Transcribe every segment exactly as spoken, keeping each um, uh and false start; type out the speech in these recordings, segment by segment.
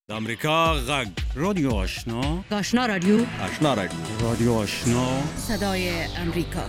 د امریکا غږ رادیو آشنا آشنا رادیو آشنا رادیو رادیو آشنا صدای امریکا.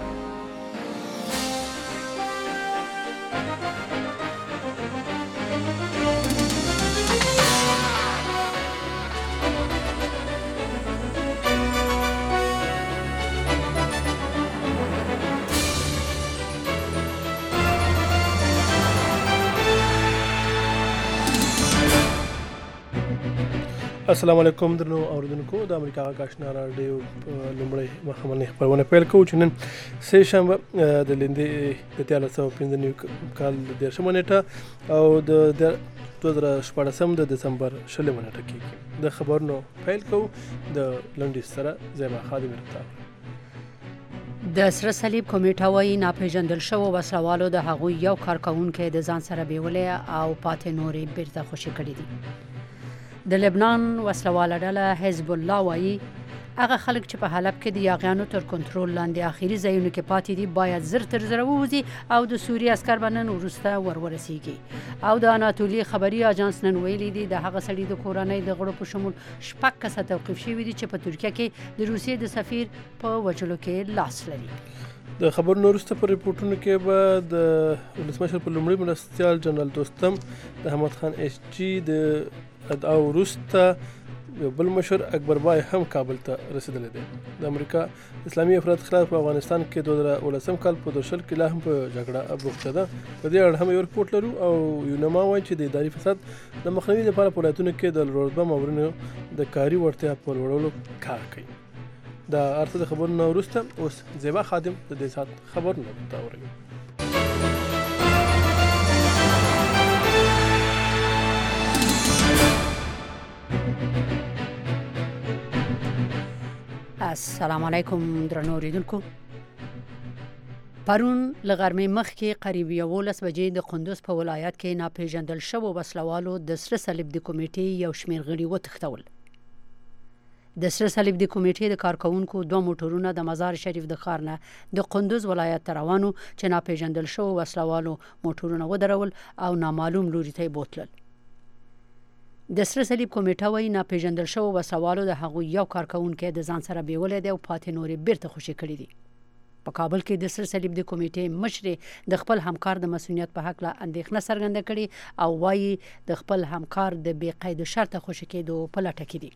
السلام علیکم درنو اوریدونکو د امریکا غږ آشنا رادیو لومړی مخمنه خبرونه پیل کوو چې نن سه شنبه د لیندې د تیار سو پنځه کال د دیرشمه نیټه او د دوه زره شپږم د دسمبر شلمه نیټه کې د خبرونو پیل کوو د لنډیز سره زما خادم رتا د سره صلیب کمیټه وايي ناپېژندل شوو وسلوالو د هغوی یو کارکونکو د ځان سره بیولې او پاتې نورې بیرته خوشي کړې دي. د لبنان وسلواله ډله حزب الله وايي هغه خلک چې په حلب کې د یاغیانو تر کنټرول لاندې اخیری ځایونو کې پاتې دي باید زر تر زر ووځي او د سوریې عسکر بنن وروسته ورورسیږي. او د اناتولي خبري اژانس نن ویلي دي د هغه سړي د کورنۍ د غړو په شمول شپږ کسه توقیف شوي دي چې په ترکیه کې د روسیې د سفیر په وژلو کې لاس لري. د خبرونو وروسته په ریپورتونو کې به د ولسمشر په لومړي مرستیال جنرال دوستم د احمد خان ایس جی د او وروسته بل مشر اکبر بای هم کابل ته رسیدلی دی. د امریکا اسلامي افراط خلاف په افغانستان کې دوه زره ولسم کال په درشل کې لا هم په جګړه بوخته ده. په دې اړه هم یو رپورټ لرو او یونما وایي چې د اداري فساد د مخنیوي لپاره په ولایتونو کې د رودبه مامورینو د کاري وړتیا په لوړولو کار کوي. د ارته د خبرونو وروسته اوس زیبا خادم د دې سات خبرونه تاوري. السلام علیکم درنو اوریدونکو. پرون لغرمې مخکې قریب یولس بجې د قندوز په ولایت کې ناپېژندل شوو وسلوالو د سره صلیب د کمیټې یو شمېر غړي وتښتول. د سره صلیب د کمیټې د کارکونکو دوه موټرونه د مزار شریف د ښار نه د قندوز ولایت ته روانو چې ناپېژندل شوو وسلوالو موټرونه ودرول او نامعلوم لوري ته یې بوتلل. د سره صلیب کمیټه وايي ناپېژندل شوو وسلوالو د هغوی یو کارکونکی د ځان سره بیولی دی او پاتې نورې بیرته خوشي کړي دي. په کابل کې د سره صلیب د کمیټې مشرې د خپل همکار د مسؤلیت په هکله اندېښنه څرګنده کړې او وايي د خپل همکار د بې قید شرطه خوشي کېدو په لټه کې دي.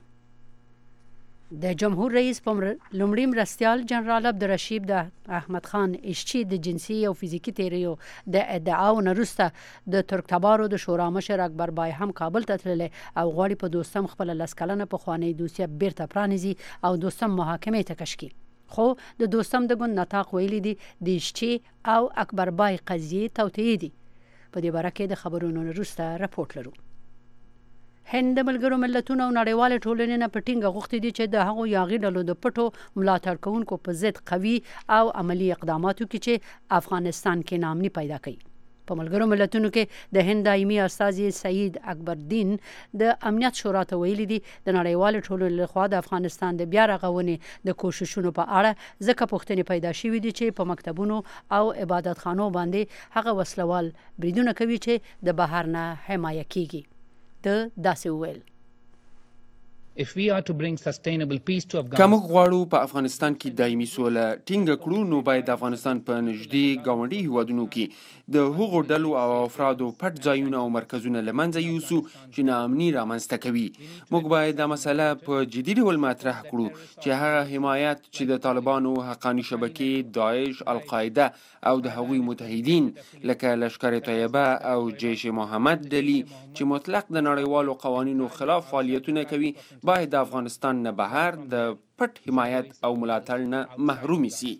د جمهور رئیس په لومړي مرستیال جنرال عبدالرشید د احمد خان ایشچي د جنسي او فزیکي تیریو د ادعاو نه وروسته د ترکتبارو د شورا مشر اکبر بای هم کابل ته تللی او غواړي په دوستم خپله لس کلنه پخوانۍ دوسیه بیرته پرانیزي او دوستم محاکمې ته کش کړي. خو د دوستم د ګوند نطاق ویلي دي د ایشچي او اکبر بای قضیې توطئې دي. په دې باره کې د خبرونو وروسته رپورټ لرو. هند د ملګرو ملتونو او نړیوالې ټولنې نه په ټینګه غوښتي دي چې د هغو یاغي ډلو د پټو ملاتړ کوونکو په ضد قوي او عملي اقدامات وکړي چې افغانستان کې ناامني پیدا کوي. په ملګرو ملتونو کې د هند دایمي استازي سعید اکبردین د امنیت شورا ته ویلي دي د نړیوالې ټولنې لخوا د افغانستان د بیا رغونې د کوششونو په اړه ځکه پوښتنې پیدا شوي دي چې په مکتبونو او عبادتخانو باندې هغه وسلوال بریدونه کوي چې د بهر نه حمایه کیږي. د داسې وویل If we are to bring sustainable peace to Afghanistan, که موږ غواړو په افغانستان کې دایمي سوله ټینګه کړو نو باید د افغانستان په نږدې ګاونډي هیوادونو کې د هغو ډلو او افرادو پټ ځایونه او مرکزونه له منځه یوسو چې ناامني رامنځته کوي. موږ باید دا مسله په جدي ډول مطرح کړو چې هغه حمایت چې د طالبانو حقاني شبکې، داعش، القاعده او د هغوی متحدین لکه لشکر طیبه او جیش محمد ډلې چې مطلق د نړیوالو قوانینو خلاف فعالیتونه کوي باید د افغانستان نه بهر د پټ حمایت او ملاتړ نه محرومي سي.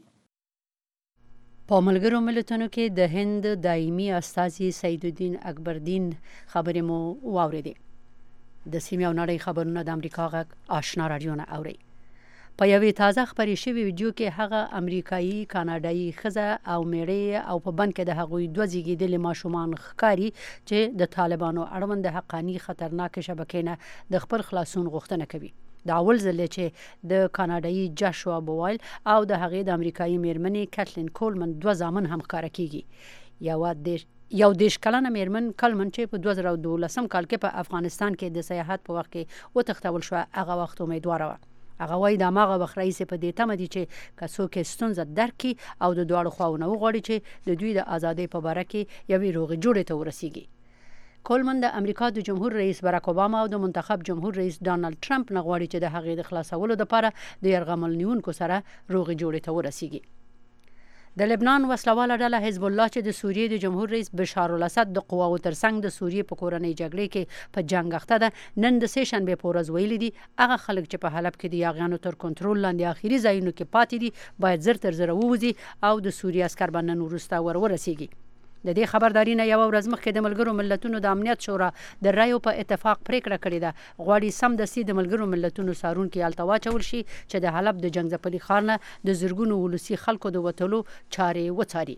په ملګرو ملتونو کې د هند دایمي استازي سعیدالدین اکبردین خبرې مو واورېدې. د سیمې او نړۍ خبرونه د امریکا غږ آشنا رادیو نه اورئ. په یوې تازه خپرې شوې ویډیو کې هغه امریکایي کاناډایي ښځه او میړه او په بند کې د هغوی دوه زیږېدلي ماشومان ښکاري چې د طالبانو اړوند د حقاني خطرناکې شبکې نه د خپل خلاصون غوښتنه کوي. د اول ځل چې د کاناډایي جاشوا بوایل او د هغې د امریکایي میرمنې کټلین کولمن دوه زامن هم ښکاره کیږي. یوه یو دیش کلنه میرمن کلمن چې په دوه زره او دولسم کال کې په افغانستان کې د سیاحت په وخت کې وتښتول شو، هغه وخت امیدواره وه. هغه وایي د هماغه وخت رئیس په دې تمه دي چې که څوک ستونزه درک کړي او د دواړو خواونه وغواړي چې د دوی د ازادۍ په باره کې یوې روغې جوړې ته ورسیږي. کولمن د امریکا د جمهور رئیس براک اوباما او د منتخب جمهور رئیس ډانلډ ټرمپ نه غواړي چې د هغې د خلاصولو لپاره د یرغمل نیونکو سره روغې جوړې ته ورسیږي. د لبنان وسلواله ډله حزب الله چې د سوریې د جمهور رئیس بشار الاسد د قواو ترڅنګ د سوریې په کورنۍ جګړې کې په جنگ اخته ده، نن د سه شنبې په ورځ ویلي دي هغه خلک چې په حلب کې د یاغیانو تر کنټرول لاندې آخري ځایونو کې پاتې دي باید زر تر زره ووځي او د سوریې عسکر به نن وروسته ور ورسیږي. د دې خبرداري نه یو ورځ مخکې د ملګرو ملتونو د امنیت شورا د رایو په اتفاق پریکړه کړې ده غواړي سمدستي د ملګرو ملتونو څارونکي هلته واچول شي چې د حلب د جنګ ځپلي ښار نه د زرګونو ولسي خلکو د وتلو چارې وڅاري.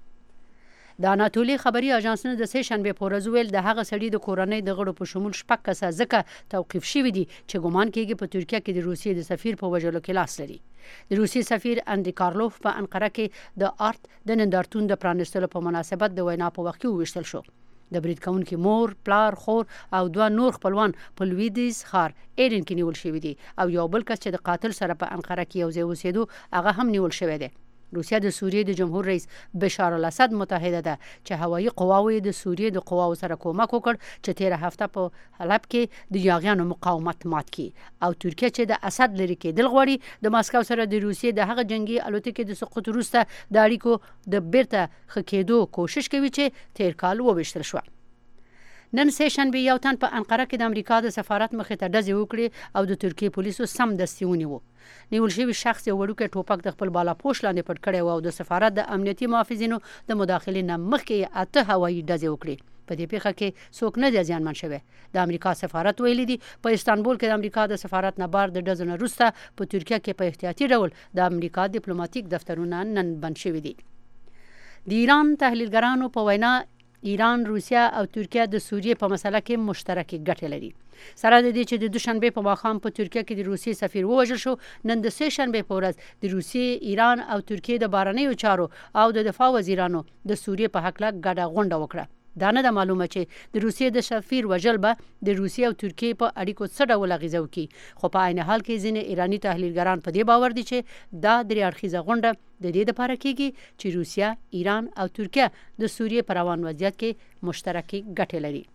د اناتولي خبري اژانسونو د سه شنبې په ورځ ویل د هغه سړي د کورنۍ د غړو په شمول شپږ کسه ځکه توقیف شوي دي چې ګمان کېږي په ترکیه کې د روسیې د سفیر په وژلو کې لاس لري. د روسیې سفیر اندری کارلوف په انقره کې د آرت د نندارتون د پرانستلو په مناسبت د وینا په وخت کې وویشتل شو. د برید کوونکي مور، پلار، خور او دوه نور خپلوان په لویدیز ښار ایرن کې نیول شوي دي او یو بل کس چې د قاتل سره په انقره کې یو ځای اوسېدو هغه هم نیول شوی دی. روسیا د سوریې د جمهور رئیس بشار الاسد متحده ده چې هوایي قواوې د سوریې د قواو سره کومک وکړ چې تیره هفته په حلب کې د یاغیانو مقاومت مات کړي او ترکیه چې د اسد لري کېدل غواړي د ماسکو سره د روسیې د هغه جنگي الوتکې د سقوط وروسته د اړیکو د بیرته ښه کېدو کوشش کوي چې تیر کال وویشتل شو. نن سه شنبه یو تن په انقره کې د امریکا د سفارت مخې ته ډزې وکړي او د ترکیې پولیسو سمدستي ونیو. نیول شوی شخص یو وړوکی ټوپک د خپل بالا پوش لاندې پټ کړی او د سفارت د امنیتي محافظینو د مداخلې نه مخکې اته هوایي ډزې وکړي. په دې پیښه کې څوک نه دی زیانمن شوی. د امریکا سفارت ویلي دي په استانبول کې د امریکا د سفارت نه بار د ډزو نه وروسته په ترکیه کې په احتیاطي ډول د امریکا ډیپلوماټیک دفترونه نن بند شوي دي. د ایران تحلیلګرانو په وینا ایران، روسیا او ترکیه د سوریې په مسله کې مشترکې ګټې لري. سره د دې چې د دوشنبې په ماښام په ترکیه کې د روسیې سفیر ووژل شو، نن د سه شنبې په ورځ د روسیې، ایران او ترکیې د بهرنیو چارو او د دفاع وزیرانو د سوریې په هکله ګډه غونډه وکړه. دا نه ده معلومه چې د روسیې د سفیر وژل به د روسیې او ترکیې په اړیکو څه ډول اغیزه وکړي، خو په عین حال کې ځینې ایراني تحلیلګران په دې باور دي چې دا درې اړخیزه غونډه د دې لپاره کېږي چې روسیه، ایران او ترکیه د سوریې په روان وضعیت کې مشترکې ګټې لري.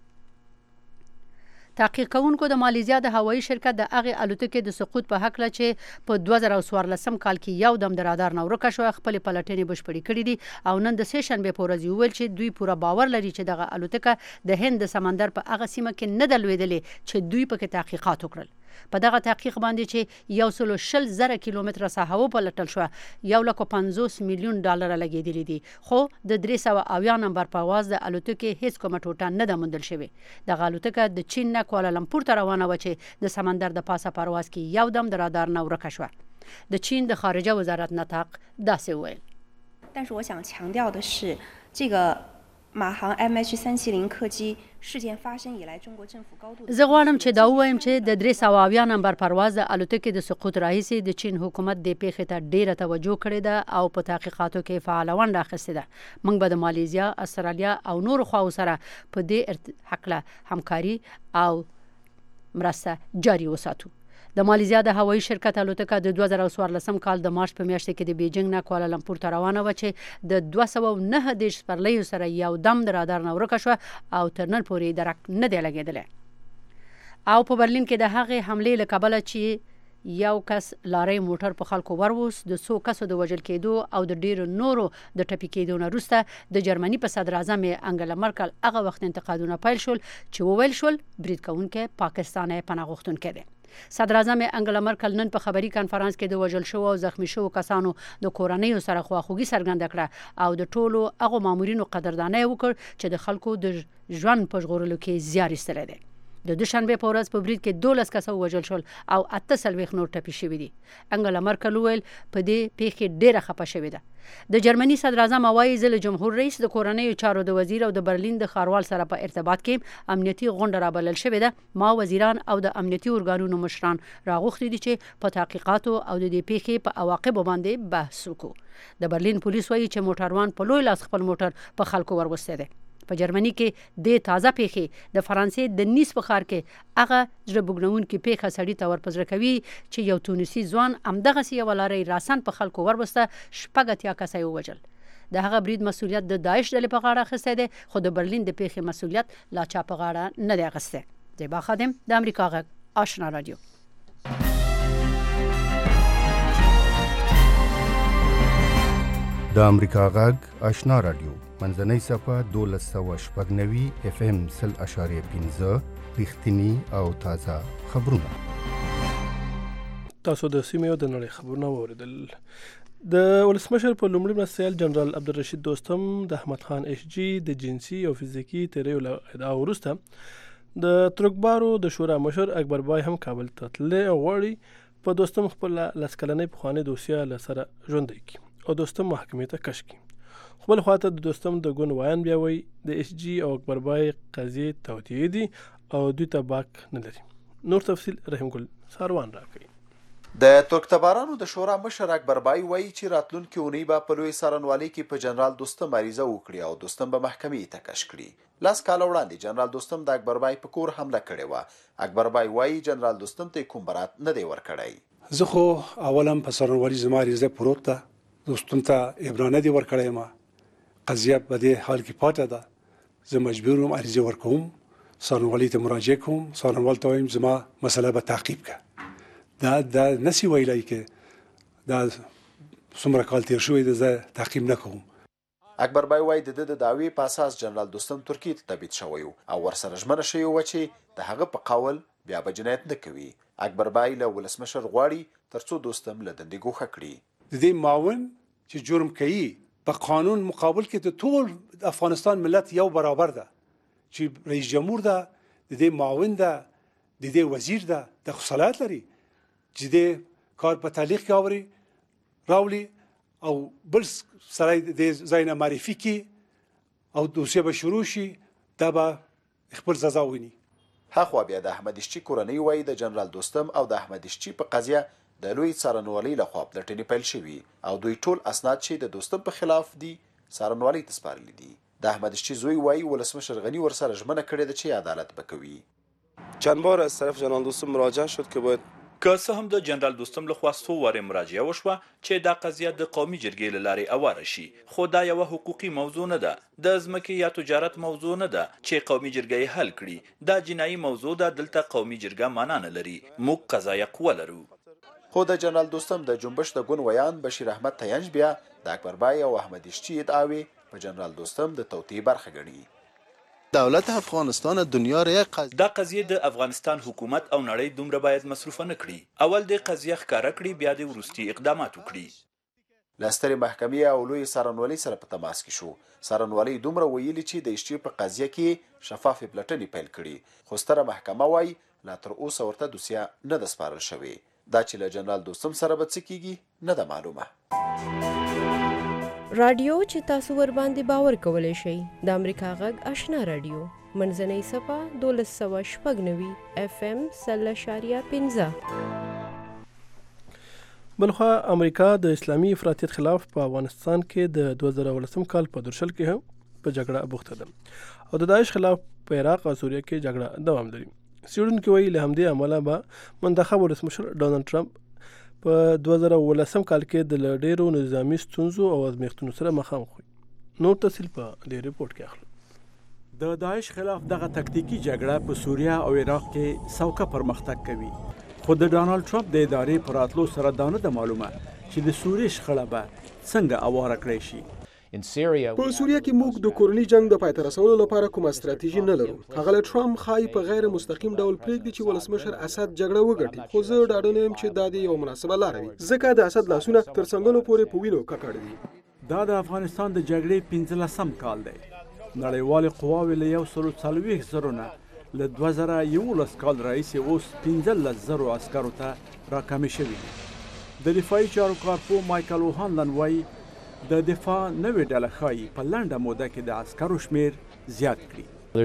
تحقیق کوونکو د مالیزیا د هوایي شرکت د هغې الوتکې د سقوط په هکله چې په دوه زره او څوارلسم کال کې یو دم د رادار نه ورکه شوه خپلې پلټنې بشپړې کړي دي او نن د سه شنبې په ورځ وویل چې دوی پوره باور لري چې دغه الوتکه د هند د سمندر په هغه سیمه کې نه ده لوېدلې چې دوی پکې تحقیقات وکړل. په دغه تحقیق باندې چې یو سلو شل زره کیلومتره ساحه وپلټل شوه، یو لک پنځوس میلیون ډالره لګېدلي دي، خو د درې سوه اویا نمبر پرواز د الوتکې هیڅ کومه ټوټه نه ده موندل شوې. دغه الوتکه د چین نه کوالالمپور ته روانه وه چې د سمندر د پاسه پرواز کې یو دم د رادار نه ورکه شوه. د چین د خارجه وزارت نطاق داسې وویل. 但是我想强调的是，这个马航 M H 三七零 客机事件发生以来，中国政府高度 زه غواړم چې دا ووایم چې د درې سوه اویا نمبر پرواز د الوتکې د سقوط راهیسې د چین حکومت دې پیښې ته ډیره توجه کړې ده او په تحقیقاتو کې فعاله ونډه اخیستې ده. موږ به د مالیزیا، استرالیا او نورو خواو سره په دې هکله همکاري او مرسته جاري وساتو. د مالیزیا د هوایي شرکت الوتکه د دوه زره او څوارلسم کال د مارچ په میاشت کې د بیجینګ نه کوالالمپور ته روانه وه چې د دوه سوه او نهه دېرش سپرلیو سره یو دم د رادار نه ورکه شوه او تر نن پورې درک نه دی لګېدلی. او په برلین کې د هغې حملې له کبله چې یو کس لارۍ موټر په خلکو وروس، د څو کسو د وژل کېدو او د ډیرو نورو د ټپي کېدو نه وروسته د جرمني په صدر اعظم انګلا مرکل هغه وخت انتقادونه پیل شول چې وویل شول برید کوونکی پاکستان پناه غوښتونکی دی. صدر اعظم انګلا مرکل نن په خبري کنفرانس کې د وژل شوو او زخمی شوو کسانو د کورنیو سره خواخوږي څرګنده کړه او د ټولو هغو مامورینو قدردانۍ وکړ چې د خلکو د ژوند په ژغورلو کې زیار ایستلی دی. د دوشنبې په ورځ په برید کې دولس کسه ووژل شول او اته څلوېښت نور ټپي شوي دي. انګلا مرکل وویل په دې پیښې ډیره خفه شوې ده. د جرمني صدر اعظم وایي زه له جمهور رئیس، د کورنیو چارو د وزیر او د برلین د ښاروال سره په ارتباط کې امنیتي غونډه رابلل شوې ده. ما وزیران او د امنیتي ارګانونو مشران راغوښتي دي چې په تحقیقاتو او د دې پیښې په عواقبو باندې بحث وکړو. د برلین پولیس وایي چې موټروان په لوی لاس خپل موټر په خلکو وروستی دی. په جرمني کې د تازه پیښې د فرانسې د نیس په ښار کې هغه زړه بوږنونکې پیښه سړي ته ورپزړه کوي چې یو تونسي ځوان همدغسې یوه لارۍ راسن په خلکو وربسته شپږ اتیا کسه یې ووژل. د هغه برید مسؤلیت د داعش ډلې په غاړه اخیستی دی، خو د برلین د پیښې مسؤلیت لا چا په غاړه نه دی اخیستی. زیبا خادم، د امریکا غږ، آشنا رادیو. د امریکا غږ آشنا رادیو منځنۍ صفحه دولس سوه شپږ نوي اف ام سل اشاریه پنځه رښتیني او تازه خبرونه. تاسو د سیمې او د نړۍ خبرونه واوریدل. د ولسمشر په لومړي مرستیال جنرال عبدالرشید دوستم د احمد خان ایس جی د جنسي او فزیکي تیریو له ادعا وروسته د ترکبارو د شورا مشر اکبر بای هم کابل ته تللی او غواړي په دوستم خپل لس کلنۍ پخوانۍ دوسیه له سره ژوندی کړي او دوستم محکمې ته کش کړي. خو بل خواته د دوستم د ګوند ویان بیا وایي د ایس جی او اکبر بای قضیې توطیې دي او دوی ته باک نه لري. نور تفصیل رحیم ګل ساروان راکوي. د ترکتبارانو د شورا مشر اکبر بای وایي چې راتلونکي اونۍ به په لوی څارنوالۍ کې په جنرال دوستم عریضه وکړي او دوستم به محکمې ته کش کړي. لاس کاله وړاندې جنرال دوستم د اکبر بای په کور حمله کړې وه. اکبر بای وایي جنرال دوستم ته کوم برات نه دی ورکړی. زه خو اولم په څارنوالۍ زما عریضه پروت ده، دوستم ته ابرانه دی ورکړی ما، قضیه په دې حال کې پاتې ده. زه مجبور یم عریضه ورکوم، څارنوالۍ ته مراجعه کوم، څارنوال ته وایم زما مسله به تعقیب کړه. دا دا نسی ویلی که دا څومره کال تیر شوی دی زه تعقیب نه کوم. اکبر بای وایي د ده د دعوې په اساس جنرال دوستم ترکیې ته تبعید شوی او ورسره ژمنه شوې وه چې د هغه په قول بیا به جنایت نه کوي. اکبر بای له ولسمشر غواړي تر څو دوستم له دندې ګوښه کړي. د دې معاون چې جرم کوي په قانون مقابل کې د ټول افغانستان ملت یو برابر ده، چې رئیس جمهور ده، د دې معاون ده، د دې وزیر ده، د صلاحیت لري چې د کار په تعلیق کې اوري راولي او بل سړی د ځای نه معرفي کړي او دوسیه به شروع شي، دا به خپل سزا ویني. هاخوا بیا د احمد اشچي کورنۍ وایي د جنرال دوستم او د احمد اشچي په قضیه د لوی څارنوالۍ لخوا پلټنې پیل شوي او دوی ټول اسناد چې د دوستم په خلاف دي څارنوالۍ ته سپارلي دي. د احمد اشچي زوی وایي ولسمشر غنی ورسره ژمنه کړې ده چې عدالت به کوي. چند بار از طرف جنرال دوستم مراجعه شد که باید که څه هم د جنرال دوستم له خوا څو وارې مراجعه وشوه چې دا قضیه د قومي جرګې له لارې اواره شي، خو دا یوه حقوقي موضوع نه ده، د ځمکې یا تجارت موضوع نه ده چې قومي جرګه یې حل کړي. دا جنایي موضوع ده، دلته قومي جرګه معنا نه لري، موږ قضایه قوه لرو. خو د جنرال دوستم د جنبش د ګوند ویان بشیر احمد تینج بیا د اکبر بای او احمد اشچي ادعاوې په جنرال دوستم د توطیې برخه ګڼي. دولت افغانستان دنیا را قضیه دا قضیه د افغانستان حکومت او نړۍ دومره باید مصروفه نه کړي. اول د قضیه ښکاره کړي، بیا د وروستي اقدامات وکړي. له سترې محکمې او لوی څارنوالۍ سره په تماس کې شو. څارنوالۍ دومره ویلي چې د اشچي په قضیه کې شفافې پلټنې پیل کړي، خو ستره محکمه وایي لا تر اوسه ورته دوسیه نه ده سپارل شوې. دا چې له جنرال دوستم سره به څه کیږي نه ده معلومه. رادیو چې تاسو ور باندې باور کولی شئ د امریکا غږ آشنا رادیو منځنۍ صفحه دولس سوه شپږ نوي اف ام سل اشاریه پنځه. بلخوا امریکا د اسلامي افراطیت خلاف په افغانستان کې د دوه زره ولسم کال په درشل کې هم په جګړه بوخته ده او د داعش خلاف په عراق او سوریه کې جګړه دوام لري. څېړونکي وایي له همدې امله به منتخب ولسمشر ډونالډ ټرمپ په دوه زره ولسم کال کې د ډېرو نظامي ستونزو او ازمیښتونو سره مخامخ وي. نور تفصیل په دې ریپورت کې اخلو. د داعش خلاف دغه تکتیکي جګړه په سوریه او عراق کې سوکه پرمختګ کوي، خو د ډونالډ ټرمپ د ادارې په راتلو سره دا نه ده معلومه چې د سوریې شخړه به څنګه اواره کړی شي. په سوریه کې موږ د کورني جنگ د پای ته رسولو لپاره کومه ستراتیژي نه لرو. هغه له ټرمپ خای په غیر مستقیم ډول پرېږدي چې ولسمشر اسد جګړه وګټي، خو زه ډاډه نه یم چې دا د یو مناسبه لاره وي، ځکه د اسد لاسونه تر څنګلو پورې په وینو ککړ دي. دا د افغانستان د جګړې پنځلسم کال دی. نړیوالې قواوې له یو سلو څلوېښت زرو نه له دوه زره یولس کال راهیسې اوس پنځلس زرو عسکرو ته راکمې شوي دي. د دفاعي چارو کارپوه مایکل اوهانلن وایي د دفاع نوې ډله ښایي په لنډه موده کې د عسکرو شمیر زیات کړي.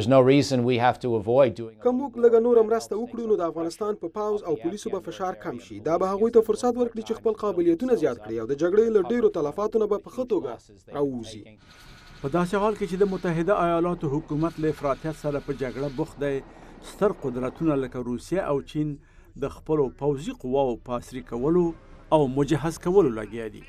که موږ لږه نوره مرسته وکړو نو د افغانستان په پاوز او پولیسو به فشار کم شي. دا به هغوی ته فرصت ورکړي چې خپل قابلیتونه زیات کړي او د جګړې له ډېرو تلفاتو نه به په ښه توګه راووځي. په داسې حال کې چې د متحده ایالاتو حکومت له افراطیت سره په جګړه بوخت دی، ستر قدرتونه لکه روسیه او چین د خپلو پوځي قواو په عصري کولو او مجهز کولو لګیا دي.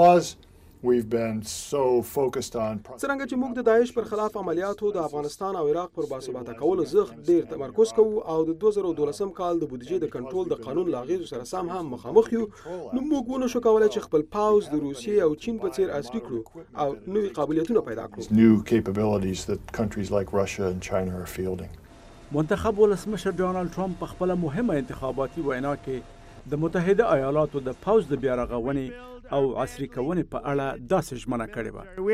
څرنګه چې موږ د داعش پر خلاف عملیاتو د افغانستان او عراق پر باثباته کولو زغ ډیر تمرکز کوو او د دوه زره دولسم کال د بودیجې د کنټرول د قانون لاغیزو سره سم هم مخامخ یو، نو موږ ونه شو کولای چې خپل پاوز د روسیې او چین په څیر عصري کړو او نوې قابلیتونه پیدا کړو. منتخب ولسمشر ډونالد ټرمپ په خپله مهمه انتخاباتي وینا کې د متحده ایالاتو د پوځ د بیا رغونې او عصري کونې په اړه داسې ژمنه کړې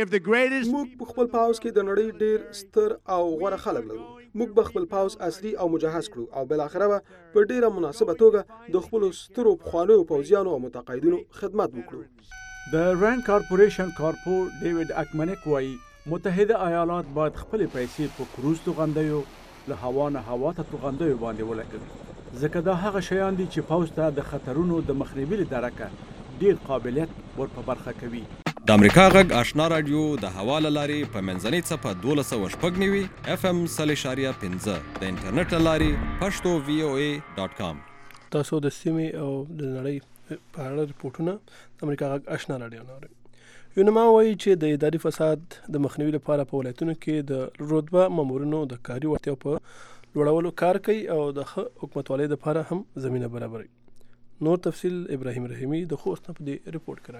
وه. موږ په خپل پاوز کې د نړۍ ډیر ستر او غوره خلک لرو. موږ به خپل پاوز عصري او مجهز کړو او بالاخره به په ډیره مناسبه توګه د خپلو سترو پخوانیو پوځیانو او متقاعدینو خدمت وکړو. د رینډ کارپوریشن کارپو ډیوډ اکمنک وایي متحده ایالات باید خپلې پیسې په کروز توغندیو له هوا نه هوا ته توغندیو باندې ولګوي، ځکه دا هغه شیان دي چې پوځ ته د خطرونو د مخنیوي له درکه ډیر قابلیت ور په برخه کوي. د امریکا غږ آشنا رادیو د هوا له لارې په منځنۍ څپه دولس سوه شپږ نوي اف ام سل اشاریه پنځه د انټرنیټ له لارې پښتو وی او ای ډاټ کام. تاسو د سیمې او د نړۍ په اړه رپورټونه د امریکا غږ آشنا رادیو نه اورئ. یونما وایي چې د اداري فساد د مخنیوي لپاره په ولایتونو کې د رتبه مامورینو د کاري وړتیاو په لوړولو کار کوي او د ښه حکومتوالۍ لپاره هم زمینه برابروي. نور تفصیل ابراهیم رحیمی د خوست نه په دې رپورټ کې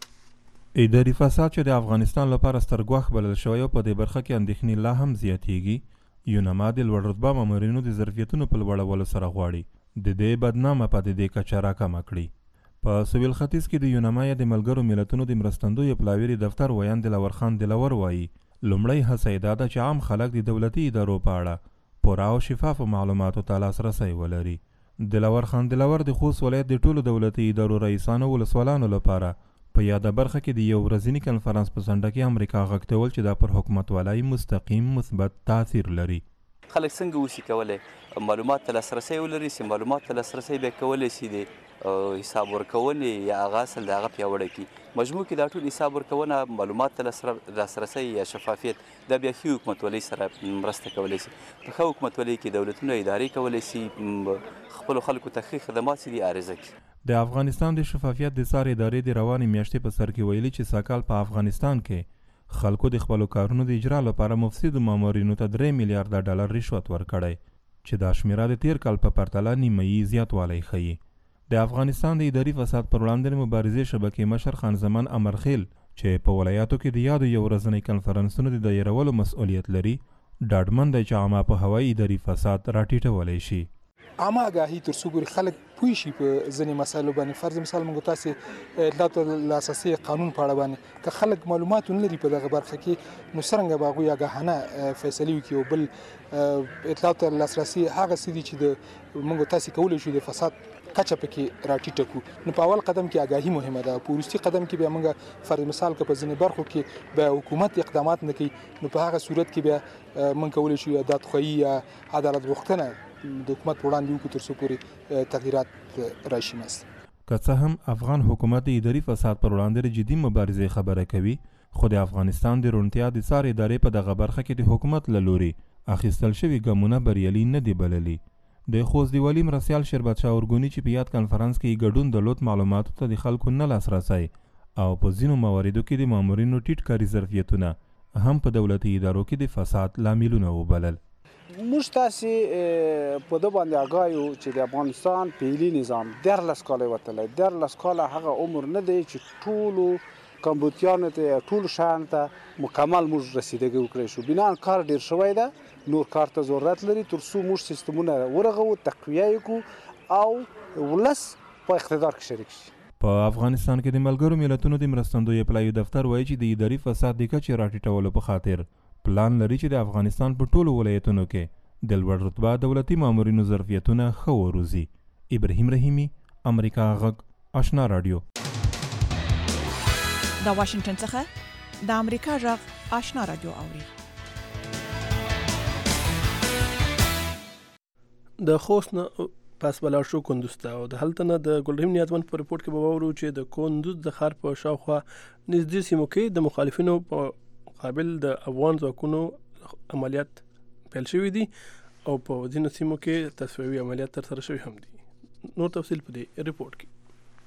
راکوي. اداري فساد چې د افغانستان لپاره ستر ګواښ بلل شوی او په دې برخه کې اندېښنې لا هم زیاتېږي. یونما د لوړ رتبه مامورینو د ظرفیتونو په لوړولو سره غواړي د دې بدنامه پدیدې کچه راکمه کړي. په سویل ختیځ کې د یونما یا د ملګرو ملتونو د مرستندویو پلاویري دفتر ویان دلاور خان دلاور وایي لومړی هڅه یې دا ده چې عام خلک د دولتي ادارو په اړه پوره او شفافو معلوماتو ته لاسرسی ولري. دلاور خان دلاور د خوست ولایت د ټولو دولتي ادارو رئیسانو ولسوالانو لپاره په یاده برخه کې د یو ورځني کنفرانس په څنډه کې امریکا غږ ته ویل چې دا پر حکومتوالۍ مستقیم مثبت تاثیر لري. خلک څنګه وسی کولای معلومات ته لاسرسی ولري چې معلومات ته لاسرسی به کولای شي د حساب ورکونې یا هغه اصل د هغه پیاوړی کړي. مجموع کې دا ټول حساب ورکونه معلومات ته لاسرسی یا شفافیت دا بیا ښې حکومتولۍ سره مرسته کولی شي. په ښه حکومتولۍ کې دولتونه ادارې کولی شي خپلو خلکو ته ښې خدمات چې دي عرضه کړي. د افغانستان د شفافیت د څار ادارې د روانې میاشتې په سر کې ویلي چې سږ کال په افغانستان کې خلکو د خپلو کارونو د اجرا لپاره مفسدو مامورینو ته درې میلیارده ډالر رشوت ورکړی چې دا شمیره د تیر کال په پرتله نیمایي زیاتوالی ښیي. د افغانستان د اداري فساد پر وړاندې مبارزې شبکې مشر خان زمان امرخیل چې په ولایاتو کې د یادو یو ورځنۍ کنفرانسونو د دایرولو مسؤلیت لري ډاډمن دی چې عامه په هوایي اداري فساد راټیټولی شي. عامه آګاهي تر څو پورې خلک پوه شي په ځینې مسایلو باندې، فرض مثال موږ تاسې اطلاعات لاسرسي قانون په اړه باندې که خلک معلومات ونه لري په دغه برخه کې نو څرنګه به هغوی آګاهانه فیصلې وکړي. او بل اطلاعات لاسرسي هغه څه دي چې د موږ تاسې کولی شو د فساد کچه پکې راټیټه کړو. نو په اول قدم کې آګاهي مهمه ده، په وروستي قدم کې بیا موږ فرض مثال که په ځینې برخو کې بیا حکومت اقدامات نه کوي نو په هغه صورت کې بیا موږ کولی شو یا دادخواهي یا عدالت غوښتنه د حکومت په وړاندې وکړو تر څو پورې تغییرات راشي. مست که څه هم افغان حکومت د اداري فساد پر وړاندې جدي مبارزې خبره کوي، خو د افغانستان د روڼتیا د څار ادارې په دغه برخه کې د حکومت له لورې اخیستل شوي ګامونه بریالي نه دي بللي. د خوست د والي مرستیال شربت شاه ارګوني چې په یاد کنفرانس کې ګډون درلود معلوماتو ته د خلکو نه لاسرسی او په ځینو مواردو کې د مامورینو ټیټ کاري ظرفیتونه هم په دولتي ادارو کې د فساد لاملونه وبلل. موږ تاسې په ده باندې آګاه یو چې د افغانستان پیلي نظام دیارلس کاله وتلی، دیارلس کاله هغه عمر نه دی چې ټولو کمبودیانو ته ټولو شیانو ته مکمل موږ رسیدګي وکړی شو. بنا کار ډیر شوی ده، نور کار ته ضرورت لري تر څو موږ سیستمونه ورغوو، تقویه یې کړو او ولس په اقتدار کې شریک شي. په افغانستان کې د ملګرو ملتونو د مرستندویو پلایو دفتر وایي چې د اداري فساد د کچې راټیټولو په خاطر پلان لري چې د افغانستان په ټولو ولایتونو کې د لوړ رتبه دولتي مامورینو ظرفیتونه ښه وروزي. ابراهیم رحیمی، امریکا غږ آشنا رادیو. د واشنگټن څخه د امریکا غږ آشنا رادیو اوري. د خوست نه پس بلار شو کندوز ته او د هلته نه د ګلرحیم نیازمند په رپورټ کې به واورو چې د کندوز د ښار په شاوخوا نږدې سیمو کې د مخالفینو په مقابل د افغان ځواکونو عملیات پیل شوي دي او په ځینو سیمو کې تصفیوي عملیات ترسره شوي هم دي. نور تفصیل په دې ریپورت کې.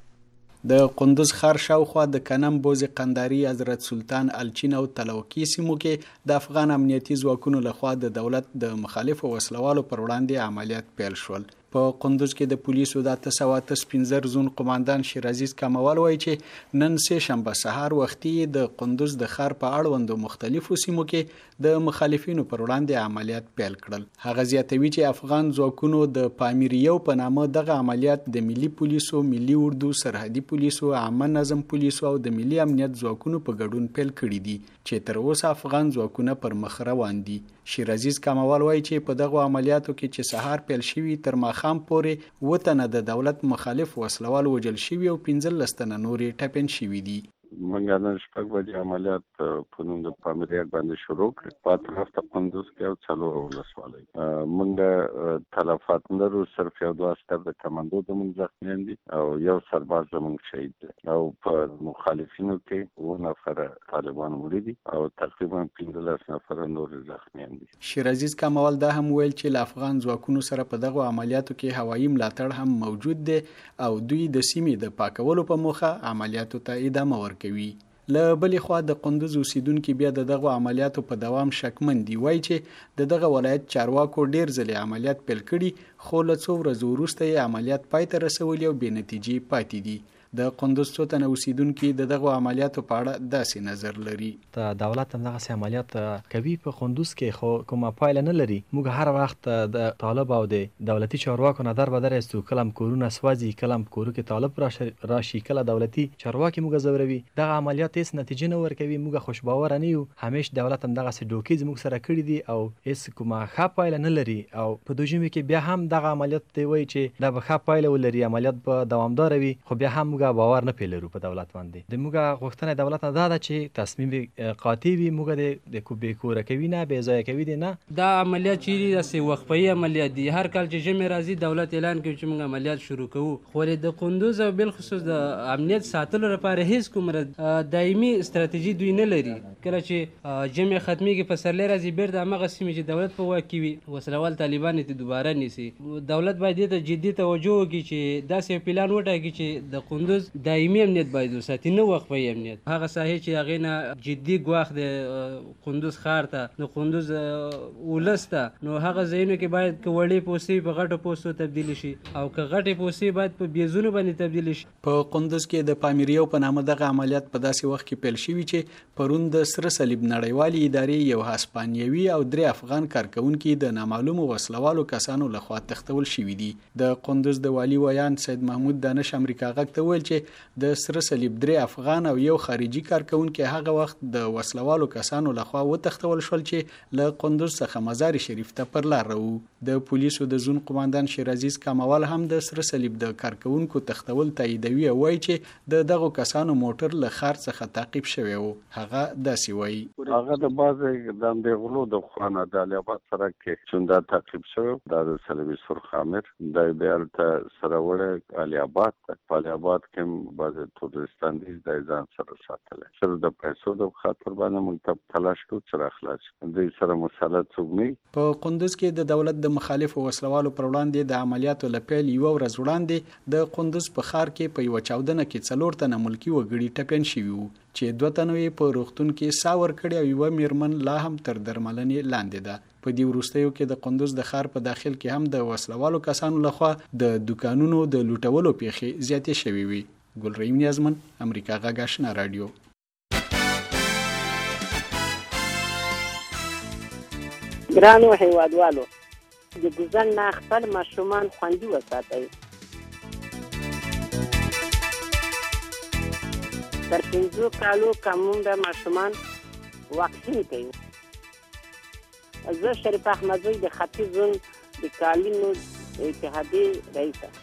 د قندوز ښار شاوخوا د کنم، بوز قنداري، حضرت سلطان، الچین او تلوکي سیمو کې د افغان امنیتي ځواکونو لخوا د دولت د مخالفو وسلوالو پر وړاندې عملیات پیل شول. په قندوز کې د پولیسو د اته سوه اته سپنځر زون قماندان شیرعزیز کاموال وایي چې نن سه شنبه سهار وختي د قندوز د ښار په اړوندو مختلفو سیمو کې د مخالفینو پر وړاندې عملیات پیل کړل. هغه زیاتوي چې افغان ځواکونو د پامیریو په نامه دغه عملیات د ملي پولیسو، ملي اردو، سرحدي پولیسو، عامه نظم پولیسو او د ملي امنیت ځواکونو په ګډون پیل کړي دي چې تر اوسه افغان ځواکونه پر مخ روان دي. شیرعزیز کاموال وایي چې په دغه عملیاتو کې چې سهار پیل شوي تر ماښام پورې اووه تنه د دولت مخالف وسلوال وژل شوي او پنځلس تنه نورې ټپیان شوي دي. منګه نن شپږ بجې عملیات په نوم د پامیریک باندې شروع کړ. په طرف ته قندوز کې او څلور ولسوالۍ منګه تلفات لرو، صرف یو دوه عسکر د کمانډو زموږ زخمیان دي او یو سرباز زموږ شهید دی او په مخالفینو کې اووه نفره طالبان مړي دي او تقریبا پنځلس نفره نور زخمیان دي. شیرعزیز کاموال دا هم ویل چې له افغان ځواکونو سره په دغه عملیاتو کې هوایي ملاتړ هم موجود دی او دوی د سیمې د پاکولو په موخه عملیاتو ته ادامه ورکوي. له بلې خوا د قندوز اوسیدونکي بیا د دغه عملیاتو په دوام شکمن دي. وایي چې د دغه ولایت چارواکو ډیر ځلې عملیات پیل کړي خو له څو ورځو وروسته یې عملیات پای ته رسولي او بې نتیجې پاتې دي. د قندوز څو تنه اوسیدونکي د دغه عملیاتو په اړه داسې نظر لري. د دولت هم دغسې عملیات کوي په قندوز کې خو کومه پایله نه لري. موږ هر وخت د طالب او د دولتي چارواکو نه در بدر استو، کله هم کورونه سوځي، کله هم کورو کې طالب راشي، کله دولتي چارواکي موږ ځوروي. دغه عملیات هیڅ نتیجه نه ورکوي. موږ خوشباوره نه یو. همیش دولت هم دغسې ډوکې زموږ سره کړي دي او هیڅ کومه ښه پایله نه لري او په دوجمې کې بیا هم دغه عملیات دی وایي چې دا به ښه پایله ولري، عملیات به دوامداره وي، خو بیا هم باور نه پیلرو په دولت باندې. د موږ غوښتنه دولت نه ده چې تصمیم قاطع وي، موږ د بې کوره کوي نه، بې ځایه کوي دي نه. دا عملیات چې داسې وقفه‌ایي عملیات دي. هر کال چې ژمي راځي دولت اعلان کوي چې موږ عملیات شروع کوو، خو د قندوز او بالخصوص د امنیت ساتلو لپاره هیڅ کوم دایمي ستراتیژي دوی نه لري. کله چې ژمي ختمیږي پسرلی راځي بیرته همغه سیمې چې دولت په واک کې وي وسلوال طالبان یې دوباره نیسي. دولت باید دې ته جدي توجه وکړي چې داسې پلان وټاکي چې د قندوز دایمي امنیت باید وساتي، نه وقفه‌ایي امنیت. هغه ساحې چې هغې نه جدي ګواښ د قندوز ښار ته، د قندوز ولس ته، نو هغه ځایونو کې باید که وړې پوستې په غټو پوستو تبدیلې شي او که غټې پوستې باید په بیزونو باندې تبدیلې شي. په قندوز کې د پامیریو په نامه دغه عملیات په داسې وخت کې پیل شوي چې پرون د سره صلیب نړیوالې ادارې یو هسپانیوي او درې افغان کارکونکي د نامعلومو وسلوالو کسانو لخوا تښتول شوي دي. د قندوز د والي ویان سید محمود دانش امریکا غږ ته ویل چې د سره صلیب درې افغان او یو خارجي کارکونکي هغه وخت د وسلوالو کسانو لخوا وتښتول شول چې له قندوز څخه مزار شریف ته پر لار وو. د پولیسو د زون قماندان شیرعزیز کاموال هم د سره صلیب د کارکونکو تښتول تاییدوي او وایي چې د دغو کسانو موټر له ښار څخه تعقیب شوی و. هغه داسې وایي هغه د بعضې د غلو د خوا نه د الیاباد سړک کې چوندا تعقیب شوی، دا د صلیبي سرخ عامر دا بیا هلته سره وړی الیاباد ته. په الیاباد کې بعضې تورستان دي د ځان سره ساتلی، سره د پیسو د خاطر باندې موږ ته تلاش کوو چې راخلاص شي. دوی سره مسله څوک نه. په قندوز کې د دولت د مخالفو وسلوالو پر وړاندې د عملیاتو له پیل یوه ورځ وړاندې د قندوز په ښار کې په یوه چاودنه کې څلور تنه ملکي وګړي ټپیان شوي وو چې دوه تنه یې په روغتون کې ساه ورکړې او یوه میرمن لا هم تر درملنې لاندې ده. په دې وروستیو کې د قندوز د ښار په داخل کې هم د وسلوالو کسانو لخوا د دوکانونو د لوټولو پیښې زیاتې شوې وي. ګلرحیم نیازمن، امریکا غږ آشنا رادیو. ګرانو هیوادوالو، د ګوزن نه خپل ماشومان خوندي وساتئ. تر پنځو کالو کمون د ماشومان واکسین کوي. زه شریف احمدزی د ختیځ زون د کالینو اتحادیې رئیسه.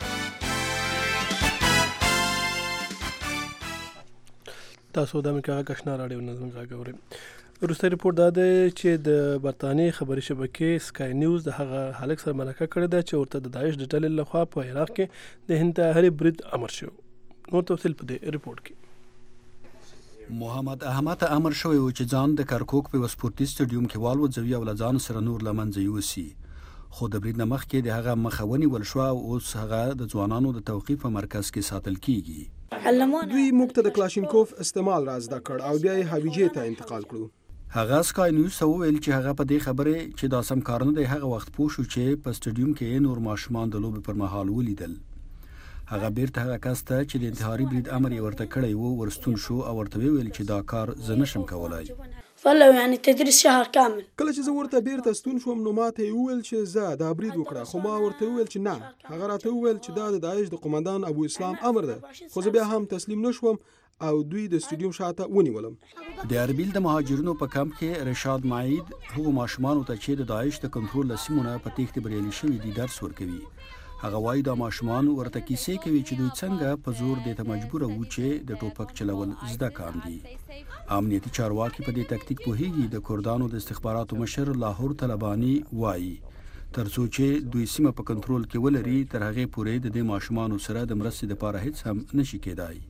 تاسو د امریکا غږ آشنا رادیو نظم غږ اورئ. وروستی ریپورټ دا دی چې د برطانیې خبري شبکې سکای نیوز د هغه هلک سره مرکه کړې ده چې ورته د داعش د ډلې لخوا په عراق کې د انتحاري برید امر شو. نور تفصیل په دې ریپورټ کې. محمد احمد امر شوی و چې ځان د کرکوک په سپورتي سټډیوم کې والوځوي او له ځان سره نور له منځه یوسي، خو د برید نه مخکې د هغه مخه ونیول شوه او اوس هغه د ځوانانو د توقیف په مرکز کې ساتل کیږي. دوی موږ ته د کلاشینکوف استعمال را زده کړ او بیا یې هویجې ته انتقال کړو. هغه سکای نیوز ته وویل چې هغه په دې خبره چې دا سم کار نه دی هغه وخت پوه شو چې په سټډیوم کې نور ماشومان د لوبې پر مهال ولیدل. هغه بیرته هغه کس ته چې د انتحاري برید امر یې ورته کړی و ورستون شو او ورته ویل چې دا کار زه نشم کولای. فلو يعني تدريس شهر كامل. کله چې زه ورته بیرته ستون شوم نو ماته یې وویل چې زه دا برید وکړه، خو ما ورته وویل چې نه. هغه راته وویل چې دا د داعش د قومندان ابو اسلام امر ده، خو زه بیا هم تسلیم نشوم او دوی د سټډیوم شاته ونیولم. د اربیل د مهاجرینو په کمپ کې رشاد معید هغو ماشومانو ته چې د داعش د کنټرول له سیمو نه په تېښتې بریالي شوي دي درس ورکوي. هغه وایي دا ماشومان ورته کیسې کوي چې دوی څنګه په زور دې ته مجبوره وو چې د ټوپک چلول زده کاندي. امنیتي چارواکي په دې تکتیک پوهیږي. د کردانو د استخباراتو مشر لاهور طلباني وایي تر څو چې دوی سیمه په کنټرول کې ولري تر هغې پورې د دې ماشومانو سره د مرستې لپاره هیڅ هم نشي کېدای.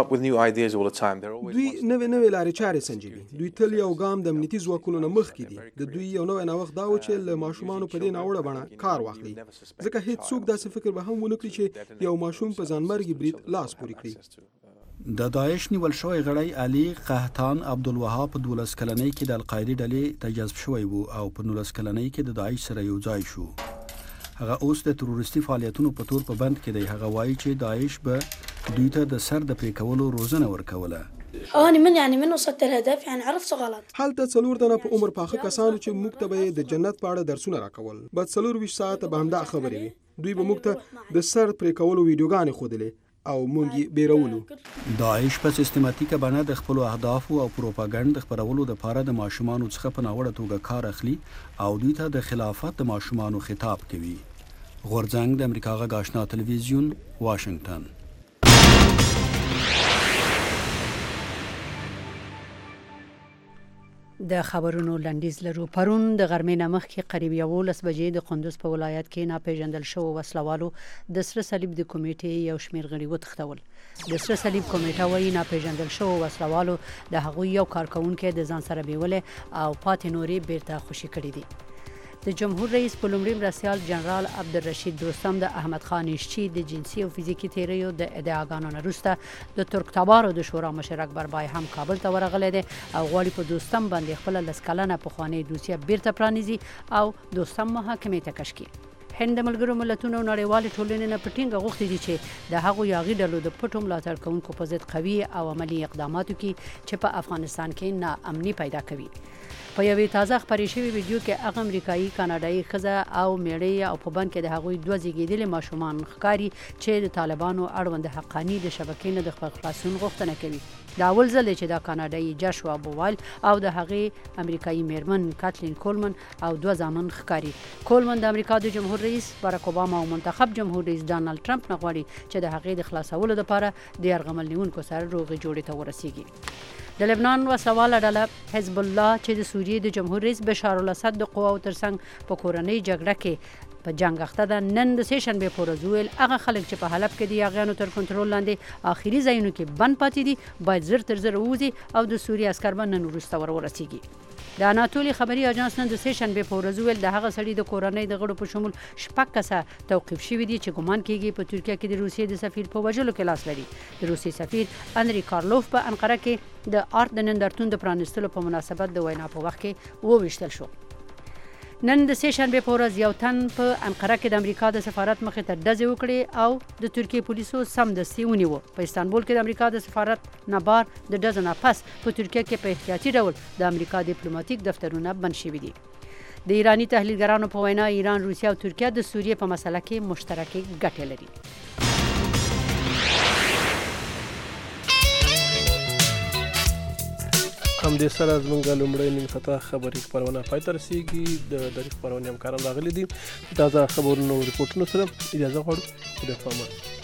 دوی نوې نوې لارې چارې سنجوي. دوی تل یو ګام د امنیتي ځواکونو نه مخکې دي. د دوی یو نوی نوښت دا و چې له ماشومانو په دې ناوړه بڼه کار واخلي، ځکه هیڅ څوک داسې فکر به هم ونه کړي چې یو ماشوم په ځانمرګي برید لاس پورې کړي. د داعش نیول شوی غړی علي قحطان عبدالوهاب په دولس کلنۍ کې د القاعدې ډلې ته جذب شوی و او په نولس کلنۍ کې د داعش سره یو ځای شو. هغه اوس د تروریستي فعالیتونو په تور په بند کې دی. هغه وایي چې داعش به دوی ته د سر د پرې کولو روزنه ورکوله. أنا من يعني من وصلت الهدف يعني عرفت غلط. هلته څلور دنه په عمر پاخه کسانو چې موږ ته به د جنت په اړه درسونه راکول. بعد څلور ویشت ساعته به همدا خبرې وي. دوی به موږ ته د سر پرې کولو ویډیوګانې ښودلې او مونږ یې بیرولو. داعش په سیستماتیکه بڼه د خپلو اهدافو او پروپاګاندا د خپرولو لپاره د ماشومانو څخه په ناوړه توګه کار اخلي او دوی ته د خلافت د ماشومانو خطاب کوي. غورځنګ د امریکا غږ آشنا تلویزیون واشنگټن. د خبرونو لنډیز لرو. پرون د غرمې نه مخکې قریب یولس بجې د قندوز په ولایت کې ناپېژندل شوو وسلوالو د سره صلیب د کمیټې یو شمېر غړي وتښتول. د سره صلیب کمیټه وایي ناپېژندل شوو وسلوالو د هغوی یو کارکوونکی د ځان سره بیولې او پاتې نورې بیرته خوشي کړي دي. د جمهور رئیس په لومړي مرستیال جنرال عبدالرشید دوستم د احمد خان اشچی د جنسي او فزیکي تیریو د ادعاګانو نه وروسته د ترک تبارو د شورا مشر اکبر بای هم کابل ته ورغلی دی او غواړي په دوستم باندې خپله لس کلنه پخوانۍ دوسیه بیرته پرانیزي او دوستم محاکمې ته کش کړي. هند د ملګرو ملتونو نړیوالې ټولنې نه په ټینګه غوښتي دي چې د هغو یاغي ډلو د پټو ملاتړ کوونکو په ضد قوي او عملي اقداماتو کې چې په افغانستان کې ناامني پیدا کوي. په یوې تازه خپرې شوې ویډیو کې هغه امریکایي کاناډایي ښځه او میړۍ او په بند کې د هغوی دوه زیږېدلي ماشومان ښکاري چې د طالبانو اړوند حقاني د شبکې نه د خپل خلاصون غوښتنه کوي. دا اول ځل دی چې دا کاناډایي جاشوا بووایل او د هغې امریکایي میرمن کاتلین کولمن او دوه زامن ښکاري. کولمن د امریکا د جمهور رئیس باراک اوباما او منتخب جمهور رئیس ډانلډ ټرمپ نه غواړي چې د هغې د خلاصولو لپاره د یرغمل نیونکو سره روغې جوړې ته ورسیږي. د لبنان وسلواله ډله حزب الله چې د سوریې د جمهور رئیس بشار الاسد د قواو ترڅنګ په کورنۍ جګړه کې په جنگ اخته ده، نن د سې شنبې په ورځ وویل هغه خلک چې په حلب کې د یاغیانو تر کنټرول لاندې آخري ځایونو کې بند پاتې دي باید زر تر زر ووځي او د سوریې عسکر به نن وروسته ور ورسیږي. د اناتولي خبري اژانس نن د سې شنبې په ورځ وویل د هغه سړي د کورنۍ د غړو په شمول شپږ کسه توقیف شوي دي چې ګمان کېږي په ترکیه کې د روسیې د سفیر په وژلو کې لاس لري. د روسیې سفیر انری کارلوف په انقره کې د آرت د نندارتون د پرانیستلو په مناسبت د وینا په وخت کې وویشتل شو. نن د سې شنبې په ورځ یو تن په انقره کې د امریکا د سفارت مخې ته ډزې وکړې او د ترکیې پولیسو سمدستي ونیوه. په استانبول کې د امریکا د سفارت نه بار د ډزو نه پس په ترکیه کې په احتیاطي ډول د امریکا ډیپلوماټیک دفترونه بند شوي دي. د ایراني تحلیلګرانو په وینا ایران، روسیه او ترکیه د سوریې په مسله کې مشترکې ګټې لري. همدې سره زموږ لومړی نیم ساعته خبري خپرونه پای ته رسیږي. د دغې خپرونې همکاران راغلي دي. تازه خبرونو رپورټونو سره اجازه غواړو. خدای پامان.